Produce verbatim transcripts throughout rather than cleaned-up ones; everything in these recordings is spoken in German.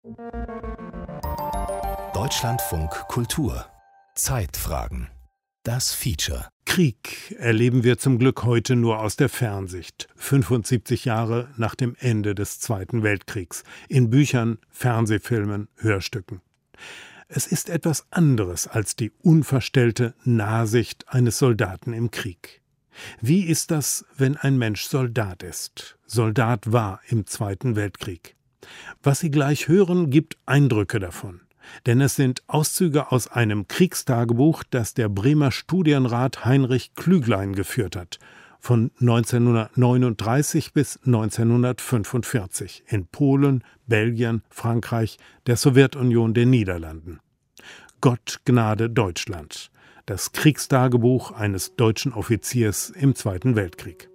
Deutschlandfunk Kultur Zeitfragen. Das Feature. Krieg erleben wir zum Glück heute nur aus der Fernsicht. fünfundsiebzig Jahre nach dem Ende des Zweiten Weltkriegs. In Büchern, Fernsehfilmen, Hörstücken. Es ist etwas anderes als die unverstellte Nahsicht eines Soldaten im Krieg. Wie ist das, wenn ein Mensch Soldat ist? Soldat war im Zweiten Weltkrieg. Was Sie gleich hören, gibt Eindrücke davon. Denn es sind Auszüge aus einem Kriegstagebuch, das der Bremer Studienrat Heinrich Klüglein geführt hat, von neunzehnhundertneununddreißig bis neunzehnhundertfünfundvierzig in Polen, Belgien, Frankreich, der Sowjetunion, den Niederlanden. Gott Gnade Deutschland, das Kriegstagebuch eines deutschen Offiziers im Zweiten Weltkrieg.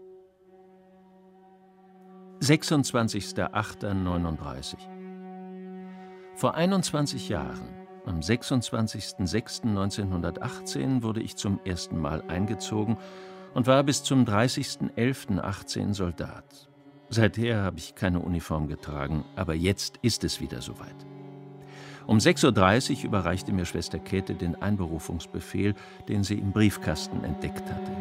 sechsundzwanzigster achter neununddreißig. Vor einundzwanzig Jahren, am sechsundzwanzigster sechster neunzehnhundertachtzehn, wurde ich zum ersten Mal eingezogen und war bis zum dreißigster elfter achtzehn Soldat. Seither habe ich keine Uniform getragen, aber jetzt ist es wieder soweit. Um sechs Uhr dreißig überreichte mir Schwester Käthe den Einberufungsbefehl, den sie im Briefkasten entdeckt hatte.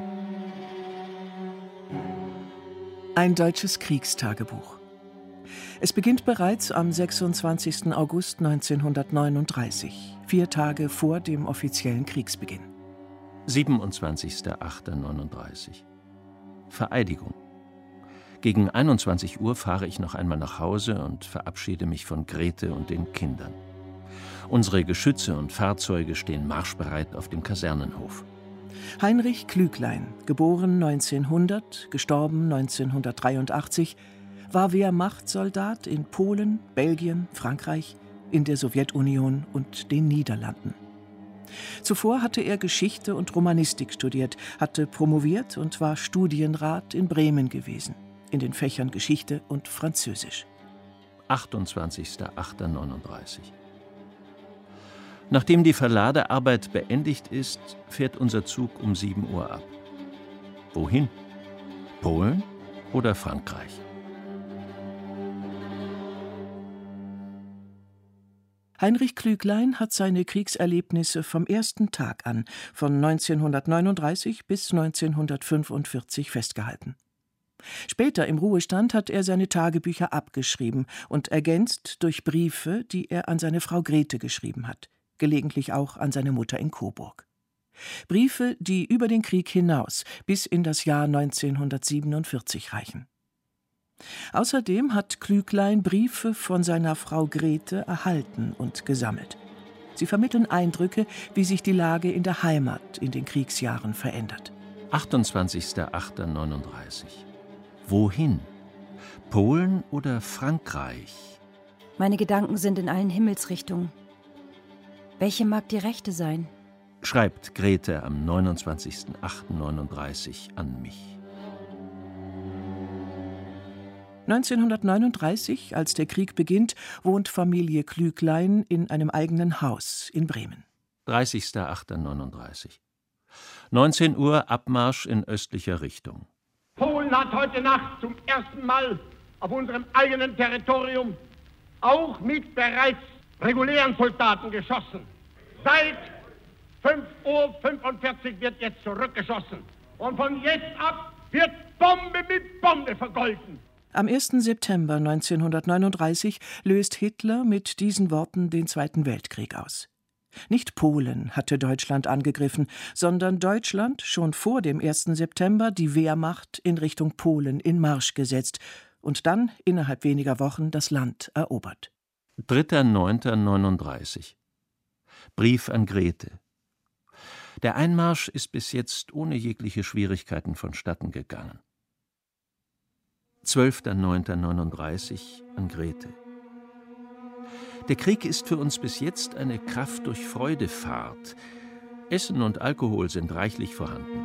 Ein deutsches Kriegstagebuch. Es beginnt bereits am sechsundzwanzigster August neunzehnhundertneununddreißig, vier Tage vor dem offiziellen Kriegsbeginn. siebenundzwanzigster achter neununddreißig. Vereidigung. Gegen einundzwanzig Uhr fahre ich noch einmal nach Hause und verabschiede mich von Grete und den Kindern. Unsere Geschütze und Fahrzeuge stehen marschbereit auf dem Kasernenhof. Heinrich Klüglein, geboren neunzehnhundert, gestorben neunzehnhundertdreiundachtzig, war Wehrmachtssoldat in Polen, Belgien, Frankreich, in der Sowjetunion und den Niederlanden. Zuvor hatte er Geschichte und Romanistik studiert, hatte promoviert und war Studienrat in Bremen gewesen, in den Fächern Geschichte und Französisch. achtundzwanzigster achter neununddreißig. Nachdem die Verladearbeit beendigt ist, fährt unser Zug um sieben Uhr ab. Wohin? Polen oder Frankreich? Heinrich Klüglein hat seine Kriegserlebnisse vom ersten Tag an, von neunzehnhundertneununddreißig bis neunzehnhundertfünfundvierzig festgehalten. Später im Ruhestand hat er seine Tagebücher abgeschrieben und ergänzt durch Briefe, die er an seine Frau Grete geschrieben hat, gelegentlich auch an seine Mutter in Coburg. Briefe, die über den Krieg hinaus bis in das Jahr neunzehnhundertsiebenundvierzig reichen. Außerdem hat Klüglein Briefe von seiner Frau Grete erhalten und gesammelt. Sie vermitteln Eindrücke, wie sich die Lage in der Heimat in den Kriegsjahren verändert. achtundzwanzigster achter neununddreißig. Wohin? Polen oder Frankreich? Meine Gedanken sind in allen Himmelsrichtungen. Welche mag die rechte sein? Schreibt Grete am neunundzwanzigster achter neununddreißig an mich. neunzehnhundertneununddreißig, als der Krieg beginnt, wohnt Familie Klüglein in einem eigenen Haus in Bremen. dreißigster achter neununddreißig. neunzehn Uhr Abmarsch in östlicher Richtung. Polen hat heute Nacht zum ersten Mal auf unserem eigenen Territorium auch mit bereits regulären Soldaten geschossen. Seit fünf Uhr fünfundvierzig wird jetzt zurückgeschossen. Und von jetzt ab wird Bombe mit Bombe vergolten. Am ersten September neunzehnhundertneununddreißig löst Hitler mit diesen Worten den Zweiten Weltkrieg aus. Nicht Polen hatte Deutschland angegriffen, sondern Deutschland schon vor dem ersten September die Wehrmacht in Richtung Polen in Marsch gesetzt und dann innerhalb weniger Wochen das Land erobert. dritter neunter neununddreißig. Brief an Grete. Der Einmarsch ist bis jetzt ohne jegliche Schwierigkeiten vonstatten gegangen. zwölfter neunter neununddreißig an Grete. Der Krieg ist für uns bis jetzt eine Kraft durch Freudefahrt. Essen und Alkohol sind reichlich vorhanden.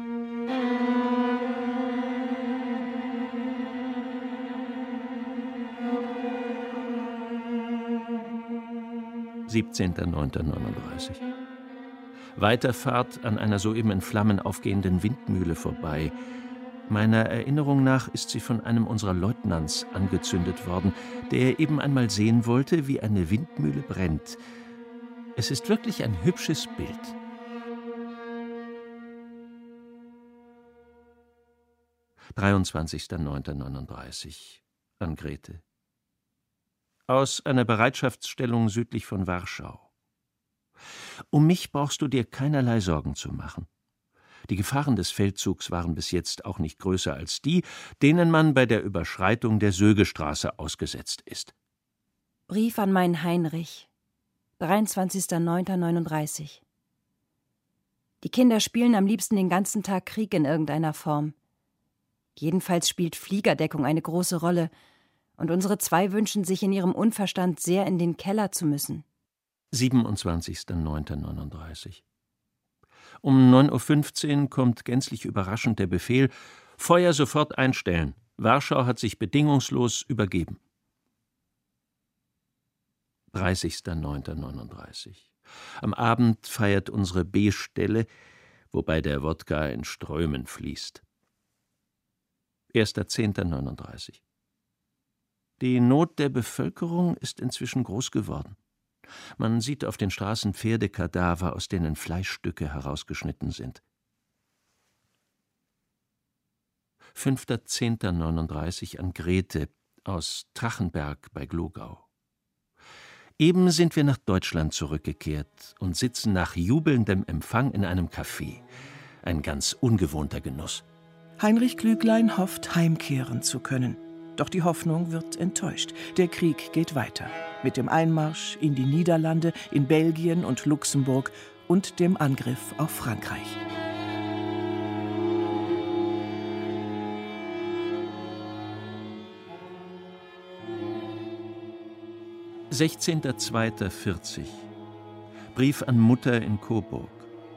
siebzehnter neunter neununddreißig. Weiterfahrt an einer soeben in Flammen aufgehenden Windmühle vorbei. Meiner Erinnerung nach ist sie von einem unserer Leutnants angezündet worden, der eben einmal sehen wollte, wie eine Windmühle brennt. Es ist wirklich ein hübsches Bild. dreiundzwanzigster neunter neununddreißig an Grete. Aus einer Bereitschaftsstellung südlich von Warschau. Um mich brauchst du dir keinerlei Sorgen zu machen. Die Gefahren des Feldzugs waren bis jetzt auch nicht größer als die, denen man bei der Überschreitung der Sögestraße ausgesetzt ist. Brief an meinen Heinrich, dreiundzwanzigster neunter neununddreißig. Die Kinder spielen am liebsten den ganzen Tag Krieg in irgendeiner Form. Jedenfalls spielt Fliegerdeckung eine große Rolle, und unsere zwei wünschen sich in ihrem Unverstand sehr in den Keller zu müssen. siebenundzwanzigster neunter neununddreißig. Um neun Uhr fünfzehn kommt gänzlich überraschend der Befehl: Feuer sofort einstellen. Warschau hat sich bedingungslos übergeben. dreißigster neunter neununddreißig. Am Abend feiert unsere B-Stelle, wobei der Wodka in Strömen fließt. erster zehnter neununddreißig. Die Not der Bevölkerung ist inzwischen groß geworden. Man sieht auf den Straßen Pferdekadaver, aus denen Fleischstücke herausgeschnitten sind. fünfter zehnter neununddreißig an Grete aus Trachenberg bei Glogau. Eben sind wir nach Deutschland zurückgekehrt und sitzen nach jubelndem Empfang in einem Café. Ein ganz ungewohnter Genuss. Heinrich Klüglein hofft, heimkehren zu können. Doch die Hoffnung wird enttäuscht. Der Krieg geht weiter. Mit dem Einmarsch in die Niederlande, in Belgien und Luxemburg und dem Angriff auf Frankreich. sechzehnter zweiter vierzig. Brief an Mutter in Coburg.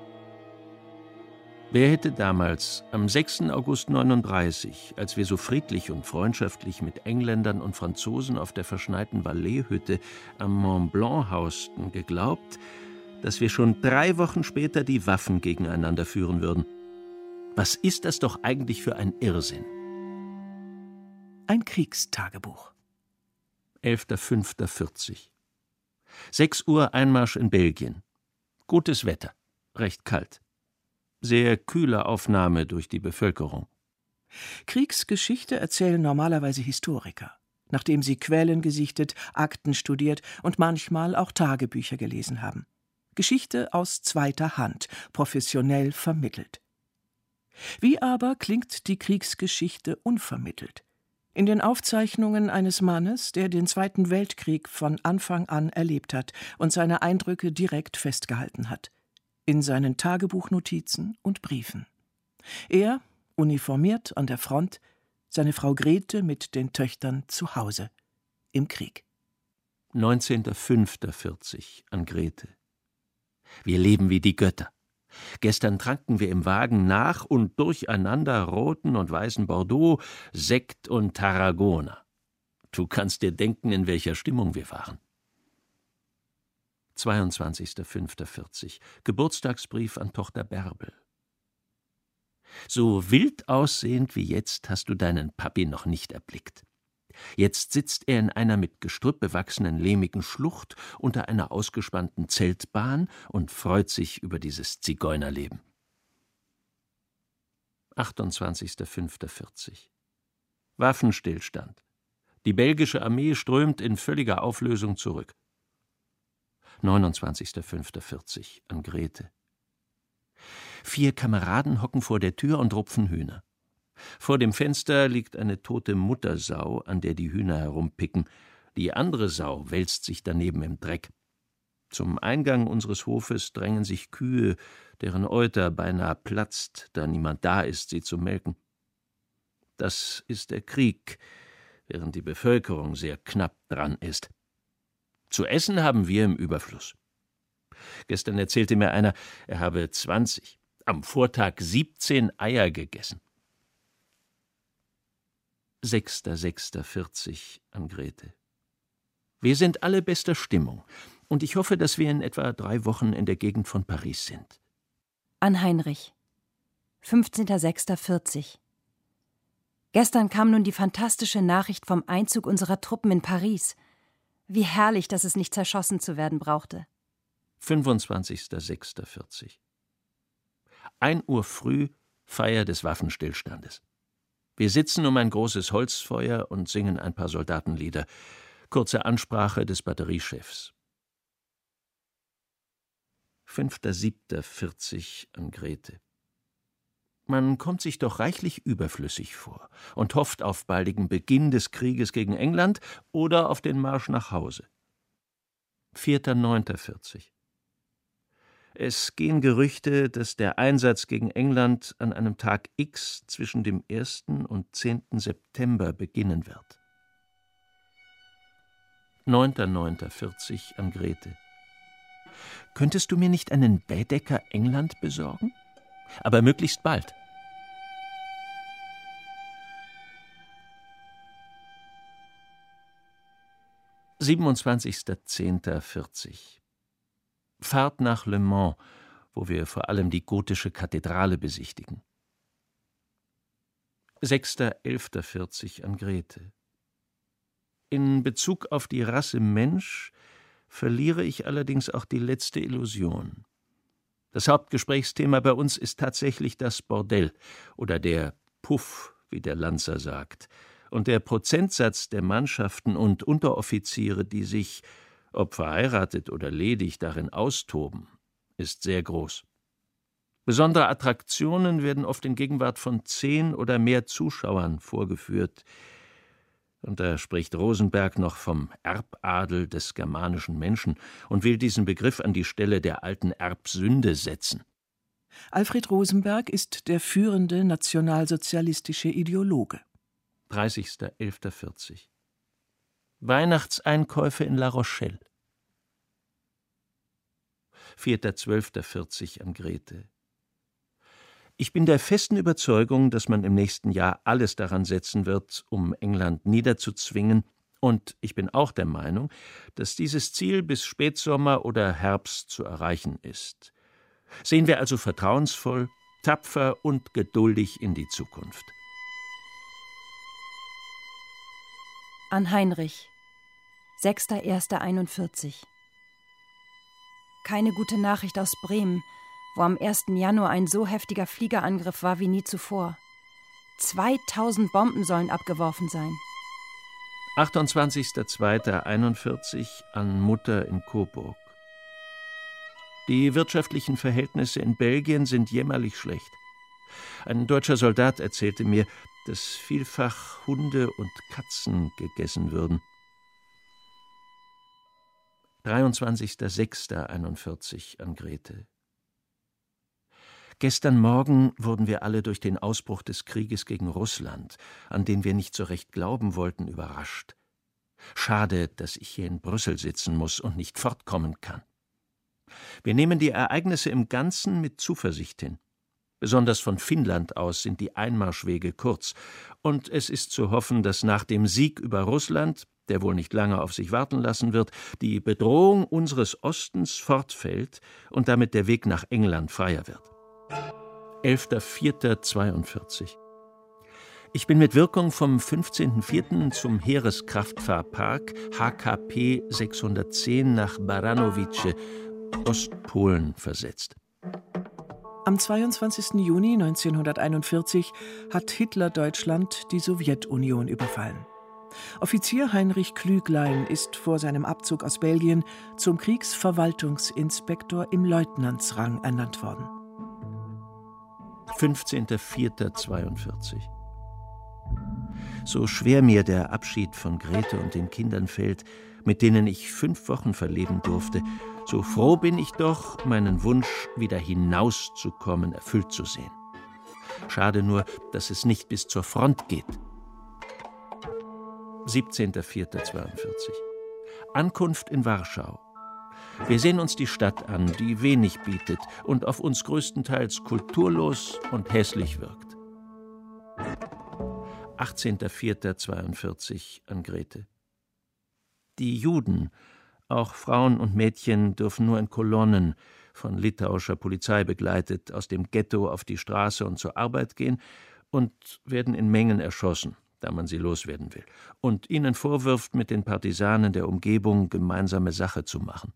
Wer hätte damals, am sechsten August neununddreißig, als wir so friedlich und freundschaftlich mit Engländern und Franzosen auf der verschneiten Valais-Hütte am Mont Blanc hausten, geglaubt, dass wir schon drei Wochen später die Waffen gegeneinander führen würden? Was ist das doch eigentlich für ein Irrsinn? Ein Kriegstagebuch. elfter fünfter vierzig. sechs Uhr Einmarsch in Belgien. Gutes Wetter, recht kalt. Sehr kühle Aufnahme durch die Bevölkerung. Kriegsgeschichte erzählen normalerweise Historiker, nachdem sie Quellen gesichtet, Akten studiert und manchmal auch Tagebücher gelesen haben. Geschichte aus zweiter Hand, professionell vermittelt. Wie aber klingt die Kriegsgeschichte unvermittelt? In den Aufzeichnungen eines Mannes, der den Zweiten Weltkrieg von Anfang an erlebt hat und seine Eindrücke direkt festgehalten hat. In seinen Tagebuchnotizen und Briefen. Er, uniformiert an der Front, seine Frau Grete mit den Töchtern zu Hause, im Krieg. neunzehnter fünfter vierzig an Grete. Wir leben wie die Götter. Gestern tranken wir im Wagen nach und durcheinander roten und weißen Bordeaux, Sekt und Tarragona. Du kannst dir denken, in welcher Stimmung wir waren. zweiundzwanzigster fünfter vierzig. Geburtstagsbrief an Tochter Bärbel. So wild aussehend wie jetzt hast du deinen Papi noch nicht erblickt. Jetzt sitzt er in einer mit Gestrüpp bewachsenen lehmigen Schlucht unter einer ausgespannten Zeltbahn und freut sich über dieses Zigeunerleben. achtundzwanzigster fünfter vierzig. Waffenstillstand. Die belgische Armee strömt in völliger Auflösung zurück. neunundzwanzigster fünfter vierzig an Grete. Vier Kameraden hocken vor der Tür und rupfen Hühner. Vor dem Fenster liegt eine tote Muttersau, an der die Hühner herumpicken. Die andere Sau wälzt sich daneben im Dreck. Zum Eingang unseres Hofes drängen sich Kühe, deren Euter beinahe platzt, da niemand da ist, sie zu melken. Das ist der Krieg, während die Bevölkerung sehr knapp dran ist. Zu essen haben wir im Überfluss. Gestern erzählte mir einer, er habe zwanzig, am Vortag siebzehn Eier gegessen. sechster sechster vierzig an Grete. Wir sind alle bester Stimmung und ich hoffe, dass wir in etwa drei Wochen in der Gegend von Paris sind. An Heinrich, fünfzehnter sechster vierzig. Gestern kam nun die fantastische Nachricht vom Einzug unserer Truppen in Paris. Wie herrlich, dass es nicht zerschossen zu werden brauchte. fünfundzwanzigster sechster vierzig. Ein Uhr früh, Feier des Waffenstillstandes. Wir sitzen um ein großes Holzfeuer und singen ein paar Soldatenlieder. Kurze Ansprache des Batteriechefs. fünfter siebter vierzig an Grete. Man kommt sich doch reichlich überflüssig vor und hofft auf baldigen Beginn des Krieges gegen England oder auf den Marsch nach Hause. vierter neunter vierzig. Es gehen Gerüchte, dass der Einsatz gegen England an einem Tag X zwischen dem ersten und zehnten September beginnen wird. neunter neunter vierzig an Grete. Könntest du mir nicht einen Baedeker England besorgen? Aber möglichst bald. siebenundzwanzigster zehnter vierzig. Fahrt nach Le Mans, wo wir vor allem die gotische Kathedrale besichtigen. sechster elfter vierzig an Grete. In Bezug auf die Rasse Mensch verliere ich allerdings auch die letzte Illusion. Das Hauptgesprächsthema bei uns ist tatsächlich das Bordell oder der Puff, wie der Lanzer sagt. Und der Prozentsatz der Mannschaften und Unteroffiziere, die sich, ob verheiratet oder ledig, darin austoben, ist sehr groß. Besondere Attraktionen werden oft in Gegenwart von zehn oder mehr Zuschauern vorgeführt. Und da spricht Rosenberg noch vom Erbadel des germanischen Menschen und will diesen Begriff an die Stelle der alten Erbsünde setzen. Alfred Rosenberg ist der führende nationalsozialistische Ideologe. dreißigster elfter vierzig. Weihnachtseinkäufe in La Rochelle. vierter zwölfter vierzig an Grete. Ich bin der festen Überzeugung, dass man im nächsten Jahr alles daran setzen wird, um England niederzuzwingen, und ich bin auch der Meinung, dass dieses Ziel bis Spätsommer oder Herbst zu erreichen ist. Sehen wir also vertrauensvoll, tapfer und geduldig in die Zukunft. An Heinrich, sechster erster einundvierzig. Keine gute Nachricht aus Bremen, wo am ersten Januar ein so heftiger Fliegerangriff war wie nie zuvor. zweitausend Bomben sollen abgeworfen sein. achtundzwanzigster zweiter einundvierzig an Mutter in Coburg. Die wirtschaftlichen Verhältnisse in Belgien sind jämmerlich schlecht. Ein deutscher Soldat erzählte mir, dass vielfach Hunde und Katzen gegessen würden. dreiundzwanzigster sechster einundvierzig an Grete. Gestern Morgen wurden wir alle durch den Ausbruch des Krieges gegen Russland, an den wir nicht so recht glauben wollten, überrascht. Schade, dass ich hier in Brüssel sitzen muss und nicht fortkommen kann. Wir nehmen die Ereignisse im Ganzen mit Zuversicht hin. Besonders von Finnland aus sind die Einmarschwege kurz, und es ist zu hoffen, dass nach dem Sieg über Russland, der wohl nicht lange auf sich warten lassen wird, die Bedrohung unseres Ostens fortfällt und damit der Weg nach England freier wird. elfter vierter zweiundvierzig. Ich bin mit Wirkung vom fünfzehnten vierten zum Heereskraftfahrpark H K P sechshundertzehn nach Baranowice, Ostpolen, versetzt. Am zweiundzwanzigsten Juni neunzehnhunderteinundvierzig hat Hitler Deutschland die Sowjetunion überfallen. Offizier Heinrich Klüglein ist vor seinem Abzug aus Belgien zum Kriegsverwaltungsinspektor im Leutnantsrang ernannt worden. fünfzehnter vierter zweiundvierzig. So schwer mir der Abschied von Grete und den Kindern fällt, mit denen ich fünf Wochen verleben durfte, so froh bin ich doch, meinen Wunsch, wieder hinauszukommen, erfüllt zu sehen. Schade nur, dass es nicht bis zur Front geht. siebzehnter vierter zweiundvierzig. Ankunft in Warschau. Wir sehen uns die Stadt an, die wenig bietet und auf uns größtenteils kulturlos und hässlich wirkt. achtzehnter vierter zweiundvierzig an Grete. Die Juden, auch Frauen und Mädchen, dürfen nur in Kolonnen, von litauischer Polizei begleitet, aus dem Ghetto auf die Straße und zur Arbeit gehen und werden in Mengen erschossen, da man sie loswerden will, und ihnen vorwirft, mit den Partisanen der Umgebung gemeinsame Sache zu machen.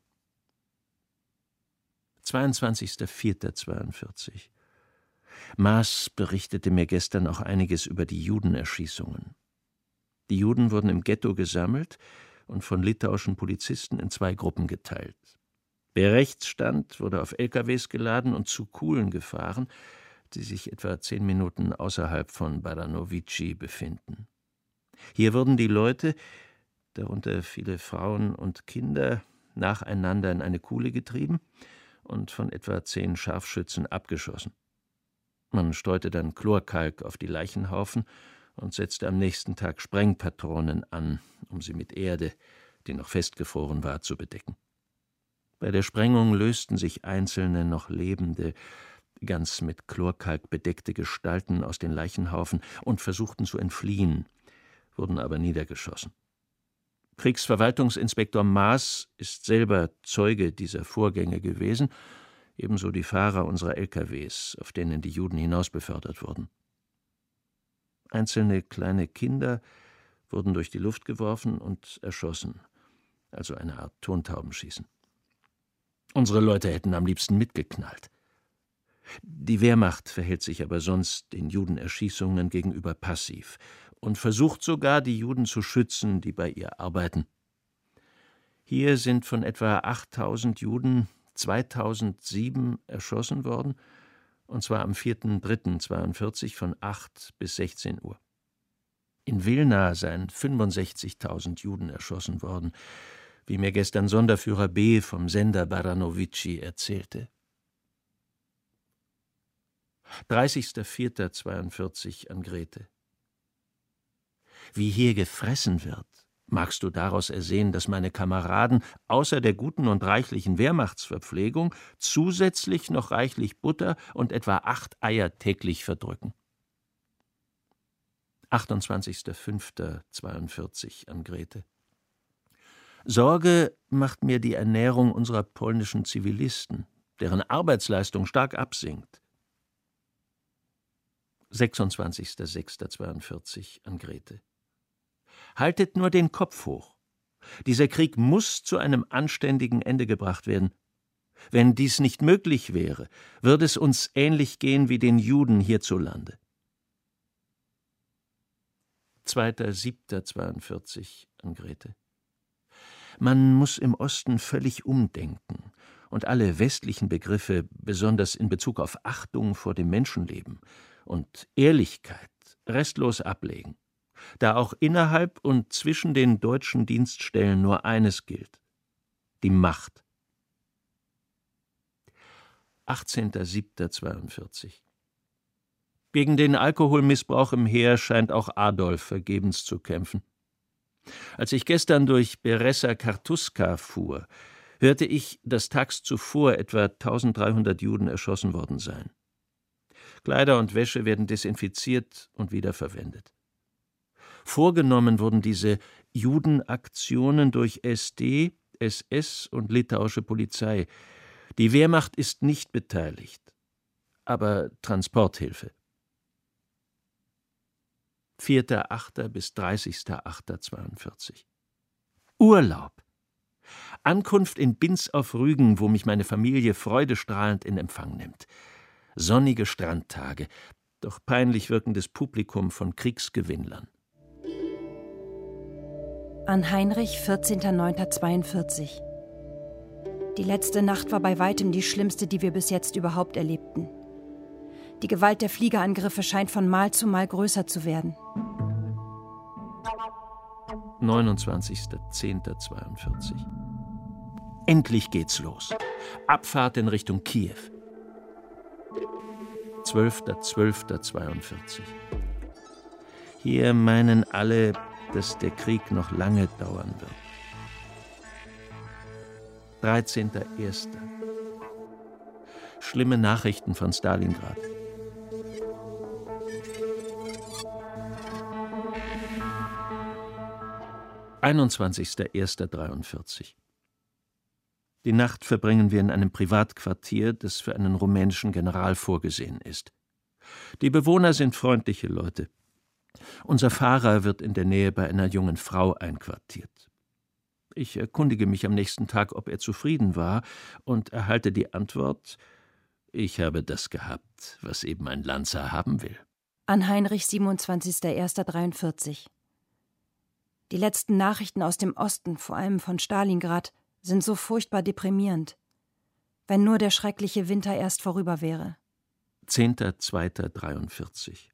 zweiundzwanzigster vierter zweiundvierzig. Maas berichtete mir gestern auch einiges über die Judenerschießungen. Die Juden wurden im Ghetto gesammelt und von litauischen Polizisten in zwei Gruppen geteilt. Wer rechts stand, wurde auf L K Ws geladen und zu Kuhlen gefahren, die sich etwa zehn Minuten außerhalb von Baranovici befinden. Hier wurden die Leute, darunter viele Frauen und Kinder, nacheinander in eine Kuhle getrieben und von etwa zehn Scharfschützen abgeschossen. Man streute dann Chlorkalk auf die Leichenhaufen und setzte am nächsten Tag Sprengpatronen an, um sie mit Erde, die noch festgefroren war, zu bedecken. Bei der Sprengung lösten sich einzelne noch lebende, ganz mit Chlorkalk bedeckte Gestalten aus den Leichenhaufen und versuchten zu entfliehen, wurden aber niedergeschossen. Kriegsverwaltungsinspektor Maas ist selber Zeuge dieser Vorgänge gewesen, ebenso die Fahrer unserer L K Ws, auf denen die Juden hinausbefördert wurden. Einzelne kleine Kinder wurden durch die Luft geworfen und erschossen, also eine Art Tontaubenschießen. Unsere Leute hätten am liebsten mitgeknallt. Die Wehrmacht verhält sich aber sonst den Judenerschießungen gegenüber passiv und versucht sogar, die Juden zu schützen, die bei ihr arbeiten. Hier sind von etwa achttausend Juden zweitausendsieben erschossen worden, und zwar am vierter dritter zweiundvierzig von acht bis sechzehn Uhr. In Wilna seien fünfundsechzigtausend Juden erschossen worden, wie mir gestern Sonderführer B. vom Sender Baranovici erzählte. dreißigster vierter zweiundvierzig an Grete. Wie hier gefressen wird, magst du daraus ersehen, dass meine Kameraden außer der guten und reichlichen Wehrmachtsverpflegung zusätzlich noch reichlich Butter und etwa acht Eier täglich verdrücken. achtundzwanzigster fünfter zweiundvierzig an Grete. Sorge macht mir die Ernährung unserer polnischen Zivilisten, deren Arbeitsleistung stark absinkt. sechsundzwanzigster sechster zweiundvierzig an Grete. Haltet nur den Kopf hoch. Dieser Krieg muss zu einem anständigen Ende gebracht werden. Wenn dies nicht möglich wäre, würde es uns ähnlich gehen wie den Juden hierzulande. zweiter siebter zweiundvierzig an Grete. Man muss im Osten völlig umdenken und alle westlichen Begriffe, besonders in Bezug auf Achtung vor dem Menschenleben und Ehrlichkeit, restlos ablegen, da auch innerhalb und zwischen den deutschen Dienststellen nur eines gilt: die Macht. achtzehnter siebter zweiundvierzig. Gegen den Alkoholmissbrauch im Heer scheint auch Adolf vergebens zu kämpfen. Als ich gestern durch Beressa-Kartuska fuhr, hörte ich, dass tags zuvor etwa eintausenddreihundert Juden erschossen worden seien. Kleider und Wäsche werden desinfiziert und wiederverwendet. Vorgenommen wurden diese Judenaktionen durch S D, S S und litauische Polizei. Die Wehrmacht ist nicht beteiligt, aber Transporthilfe. vierter achter bis dreißigster achter zweiundvierzig. Urlaub. Ankunft in Binz auf Rügen, wo mich meine Familie freudestrahlend in Empfang nimmt. Sonnige Strandtage, doch peinlich wirkendes Publikum von Kriegsgewinnlern. An Heinrich, vierzehnter neunter zweiundvierzig. Die letzte Nacht war bei weitem die schlimmste, die wir bis jetzt überhaupt erlebten. Die Gewalt der Fliegerangriffe scheint von Mal zu Mal größer zu werden. neunundzwanzigster zehnter zweiundvierzig. Endlich geht's los. Abfahrt in Richtung Kiew. zwölfter zwölfter zweiundvierzig. Hier meinen alle, dass der Krieg noch lange dauern wird. dreizehnter erster. Schlimme Nachrichten von Stalingrad. einundzwanzigster erster dreiundvierzig. Die Nacht verbringen wir in einem Privatquartier, das für einen rumänischen General vorgesehen ist. Die Bewohner sind freundliche Leute. Unser Fahrer wird in der Nähe bei einer jungen Frau einquartiert. Ich erkundige mich am nächsten Tag, ob er zufrieden war, und erhalte die Antwort: Ich habe das gehabt, was eben ein Lanzer haben will. An Heinrich, siebenundzwanzigster erster dreiundvierzig. Die letzten Nachrichten aus dem Osten, vor allem von Stalingrad, sind so furchtbar deprimierend. Wenn nur der schreckliche Winter erst vorüber wäre. zehnter zweiter dreiundvierzig.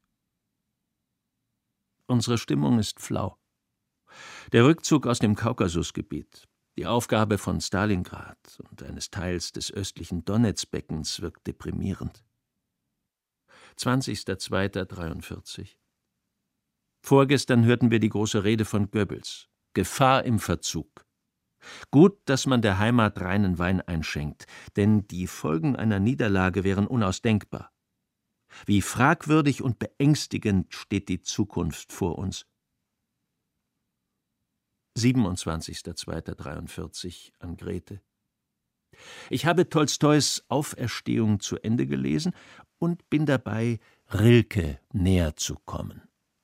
Unsere Stimmung ist flau. Der Rückzug aus dem Kaukasusgebiet, die Aufgabe von Stalingrad und eines Teils des östlichen Donezbeckens wirkt deprimierend. zwanzigster zweiter dreiundvierzig. Vorgestern hörten wir die große Rede von Goebbels. Gefahr im Verzug. Gut, dass man der Heimat reinen Wein einschenkt, denn die Folgen einer Niederlage wären unausdenkbar. Wie fragwürdig und beängstigend steht die Zukunft vor uns. siebenundzwanzigster zweiter dreiundvierzig an Grete. Ich habe Tolstois Auferstehung zu Ende gelesen und bin dabei, Rilke näher zu kommen.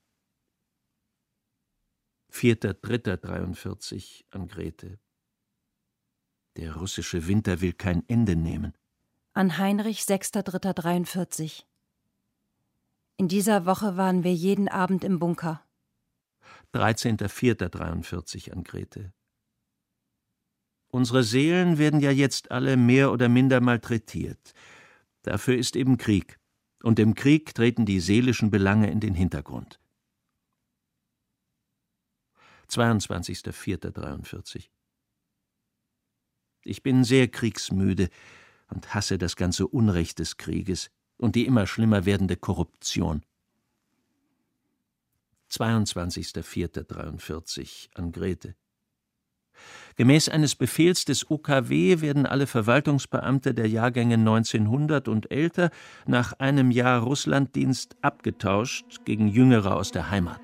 vierter dritter dreiundvierzig an Grete. Der russische Winter will kein Ende nehmen. An Heinrich, sechster dritter dreiundvierzig. In dieser Woche waren wir jeden Abend im Bunker. dreizehnter vierter dreiundvierzig an Grete. Unsere Seelen werden ja jetzt alle mehr oder minder malträtiert. Dafür ist eben Krieg. Und im Krieg treten die seelischen Belange in den Hintergrund. zweiundzwanzigster vierter dreiundvierzig. Ich bin sehr kriegsmüde und hasse das ganze Unrecht des Krieges und die immer schlimmer werdende Korruption. zweiundzwanzigster vierter dreiundvierzig an Grete. Gemäß eines Befehls des O K W werden alle Verwaltungsbeamte der Jahrgänge neunzehnhundert und älter nach einem Jahr Russlanddienst abgetauscht gegen Jüngere aus der Heimat.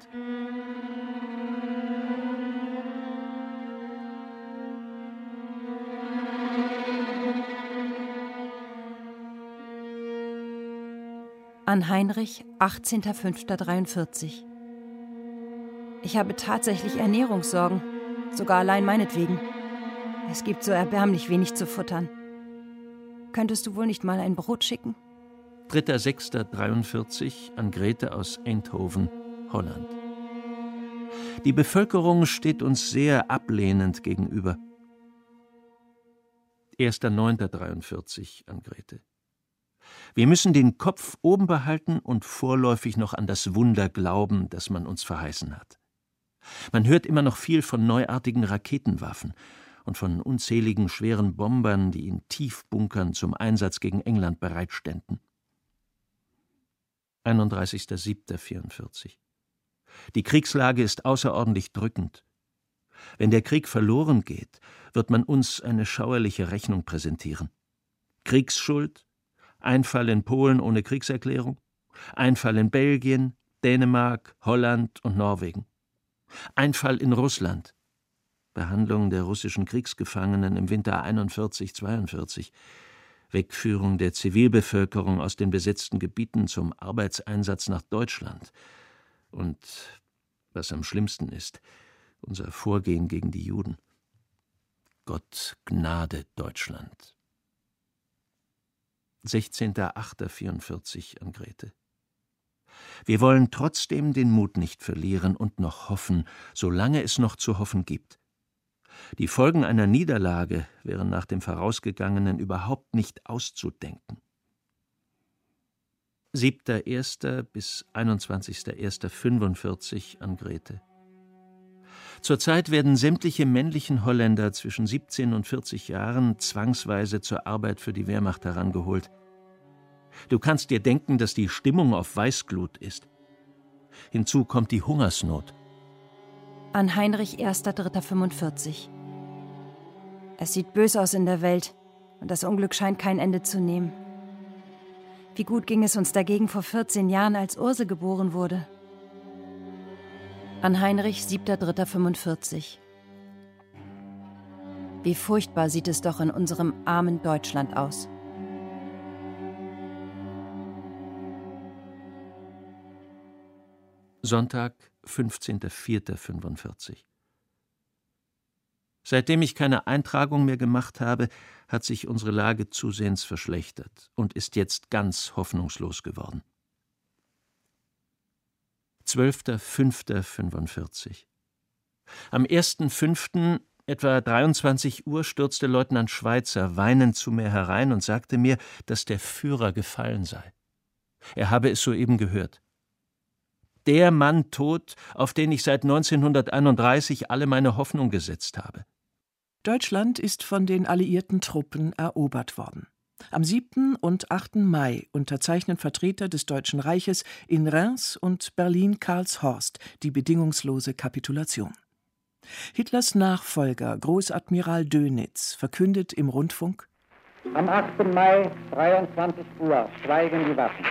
An Heinrich, achtzehnter fünfter dreiundvierzig. Ich habe tatsächlich Ernährungssorgen, sogar allein meinetwegen. Es gibt so erbärmlich wenig zu futtern. Könntest du wohl nicht mal ein Brot schicken? dritter sechster dreiundvierzig an Grete aus Eindhoven, Holland. Die Bevölkerung steht uns sehr ablehnend gegenüber. erster neunter dreiundvierzig an Grete. Wir müssen den Kopf oben behalten und vorläufig noch an das Wunder glauben, das man uns verheißen hat. Man hört immer noch viel von neuartigen Raketenwaffen und von unzähligen schweren Bombern, die in Tiefbunkern zum Einsatz gegen England bereitständen. einunddreißigster siebter vierundvierzig. Die Kriegslage ist außerordentlich drückend. Wenn der Krieg verloren geht, wird man uns eine schauerliche Rechnung präsentieren. Kriegsschuld, Einfall in Polen ohne Kriegserklärung, Einfall in Belgien, Dänemark, Holland und Norwegen. Einfall in Russland, Behandlung der russischen Kriegsgefangenen im Winter einundvierzig zweiundvierzig, Wegführung der Zivilbevölkerung aus den besetzten Gebieten zum Arbeitseinsatz nach Deutschland und, was am schlimmsten ist, unser Vorgehen gegen die Juden. Gott gnade Deutschland. sechzehnter achter vierundvierzig an Grete. Wir wollen trotzdem den Mut nicht verlieren und noch hoffen, solange es noch zu hoffen gibt. Die Folgen einer Niederlage wären nach dem Vorausgegangenen überhaupt nicht auszudenken. siebter erster bis einundzwanzigster erster fünfundvierzig an Grete. Zurzeit werden sämtliche männlichen Holländer zwischen siebzehn und vierzig Jahren zwangsweise zur Arbeit für die Wehrmacht herangeholt. Du kannst dir denken, dass die Stimmung auf Weißglut ist. Hinzu kommt die Hungersnot. An Heinrich, erster dritter fünfundvierzig. Es sieht böse aus in der Welt und das Unglück scheint kein Ende zu nehmen. Wie gut ging es uns dagegen vor vierzehn Jahren, als Urse geboren wurde. An Heinrich, siebter dritter fünfundvierzig. Wie furchtbar sieht es doch in unserem armen Deutschland aus. Sonntag, fünfzehnter vierter fünfundvierzig. Seitdem ich keine Eintragung mehr gemacht habe, hat sich unsere Lage zusehends verschlechtert und ist jetzt ganz hoffnungslos geworden. zwölfter fünfter fünfundvierzig. Am ersten fünften etwa dreiundzwanzig Uhr stürzte Leutnant Schweitzer weinend zu mir herein und sagte mir, dass der Führer gefallen sei. Er habe es soeben gehört. Der Mann tot, auf den ich seit neunzehnhunderteinunddreißig alle meine Hoffnung gesetzt habe. Deutschland ist von den alliierten Truppen erobert worden. Am siebten und achten Mai unterzeichnen Vertreter des Deutschen Reiches in Reims und Berlin-Karlshorst die bedingungslose Kapitulation. Hitlers Nachfolger, Großadmiral Dönitz, verkündet im Rundfunk: Am achten Mai, dreiundzwanzig Uhr, schweigen die Waffen.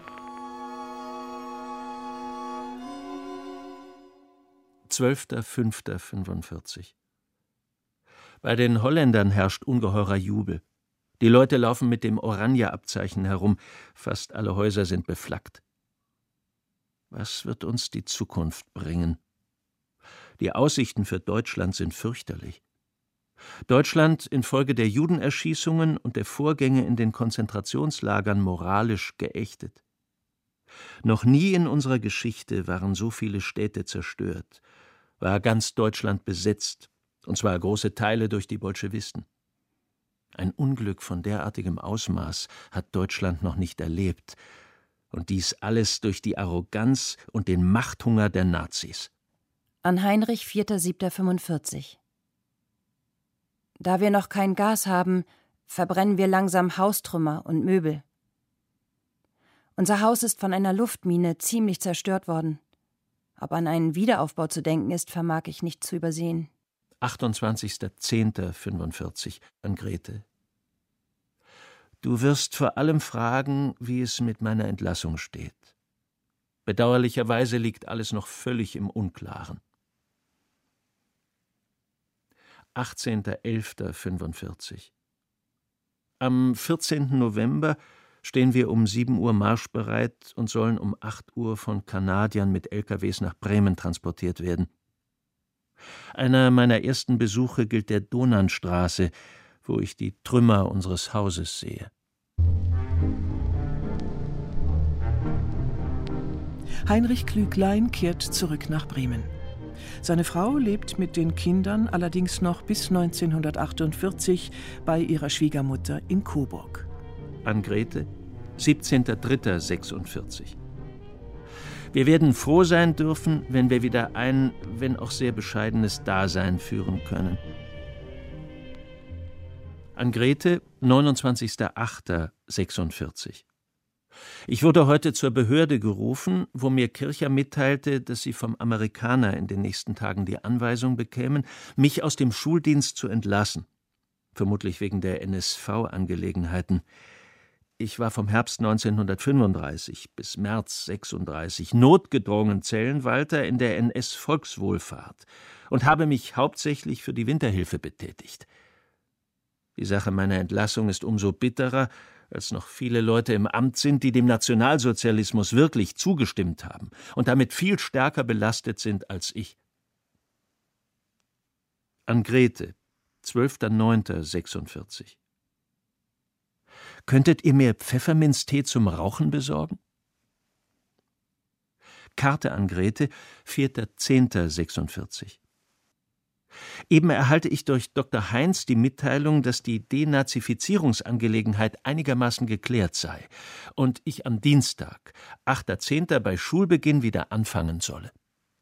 zwölfter fünfter fünfundvierzig. Bei den Holländern herrscht ungeheurer Jubel. Die Leute laufen mit dem Oranje-Abzeichen herum, fast alle Häuser sind beflaggt. Was wird uns die Zukunft bringen? Die Aussichten für Deutschland sind fürchterlich. Deutschland infolge der Judenerschießungen und der Vorgänge in den Konzentrationslagern moralisch geächtet. Noch nie in unserer Geschichte waren so viele Städte zerstört, war ganz Deutschland besetzt, und zwar große Teile durch die Bolschewisten. Ein Unglück von derartigem Ausmaß hat Deutschland noch nicht erlebt, und dies alles durch die Arroganz und den Machthunger der Nazis. An Heinrich, vierter siebter fünfundvierzig. Da wir noch kein Gas haben, verbrennen wir langsam Haustrümmer und Möbel. Unser Haus ist von einer Luftmine ziemlich zerstört worden. Ob an einen Wiederaufbau zu denken ist, vermag ich nicht zu übersehen. achtundzwanzigster zehnter fünfundvierzig an Grete. Du wirst vor allem fragen, wie es mit meiner Entlassung steht. Bedauerlicherweise liegt alles noch völlig im Unklaren. achtzehnter elfter fünfundvierzig. Am vierzehnten November stehen wir um sieben Uhr marschbereit und sollen um acht Uhr von Kanadiern mit L K Ws nach Bremen transportiert werden. Einer meiner ersten Besuche gilt der Donanstraße, wo ich die Trümmer unseres Hauses sehe. Heinrich Klüglein kehrt zurück nach Bremen. Seine Frau lebt mit den Kindern allerdings noch bis neunzehnhundertachtundvierzig bei ihrer Schwiegermutter in Coburg. An Grete, siebzehnter dritter sechsundvierzig. Wir werden froh sein dürfen, wenn wir wieder ein, wenn auch sehr bescheidenes Dasein führen können. An Grete, neunundzwanzigster achter sechsundvierzig. Ich wurde heute zur Behörde gerufen, wo mir Kircher mitteilte, dass sie vom Amerikaner in den nächsten Tagen die Anweisung bekämen, mich aus dem Schuldienst zu entlassen. Vermutlich wegen der N S V-Angelegenheiten. Ich war vom Herbst neunzehnhundertfünfunddreißig bis März sechsunddreißig notgedrungen Zellenwalter in der N S-Volkswohlfahrt und habe mich hauptsächlich für die Winterhilfe betätigt. Die Sache meiner Entlassung ist umso bitterer, als noch viele Leute im Amt sind, die dem Nationalsozialismus wirklich zugestimmt haben und damit viel stärker belastet sind als ich. An Grete, zwölfter neunter sechsundvierzig. Könntet ihr mir Pfefferminztee zum Rauchen besorgen? Karte an Grete, vierter zehnter sechsundvierzig. Eben erhalte ich durch Doktor Heinz die Mitteilung, dass die Denazifizierungsangelegenheit einigermaßen geklärt sei und ich am Dienstag, achter zehnter bei Schulbeginn wieder anfangen solle.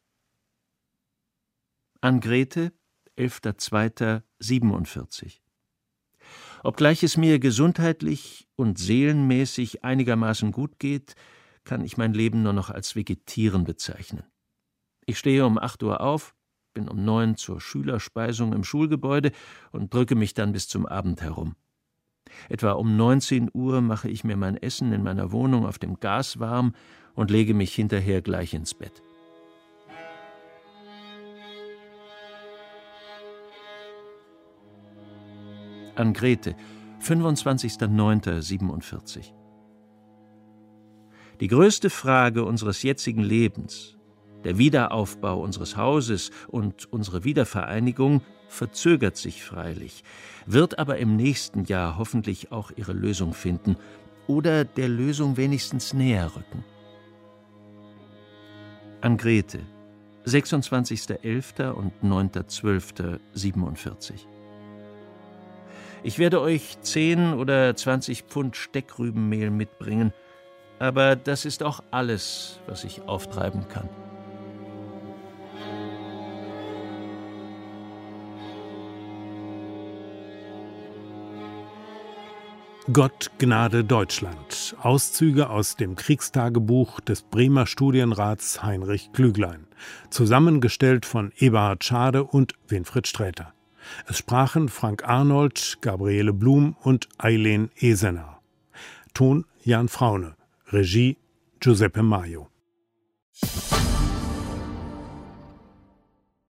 An Grete, elfter zweiter siebenundvierzig. Obgleich es mir gesundheitlich und seelenmäßig einigermaßen gut geht, kann ich mein Leben nur noch als Vegetieren bezeichnen. Ich stehe um acht Uhr auf, bin um neun zur Schülerspeisung im Schulgebäude und drücke mich dann bis zum Abend herum. Etwa um neunzehn Uhr mache ich mir mein Essen in meiner Wohnung auf dem Gas warm und lege mich hinterher gleich ins Bett. An Grete, fünfundzwanzigster neunter siebenundvierzig. Die größte Frage unseres jetzigen Lebens Der Wiederaufbau unseres Hauses und unsere Wiedervereinigung verzögert sich freilich, wird aber im nächsten Jahr hoffentlich auch ihre Lösung finden oder der Lösung wenigstens näher rücken. An Grete, sechsundzwanzigster elfter und neunter zwölfter siebenundvierzig. Ich werde euch zehn oder zwanzig Pfund Steckrübenmehl mitbringen, aber das ist auch alles, was ich auftreiben kann. Gott Gnade Deutschland. Auszüge aus dem Kriegstagebuch des Bremer Studienrats Heinrich Klüglein. Zusammengestellt von Eberhard Schade und Winfried Sträter. Es sprachen Frank Arnold, Gabriele Blum und Eileen Esener. Ton Jan Fraune. Regie Giuseppe Maio.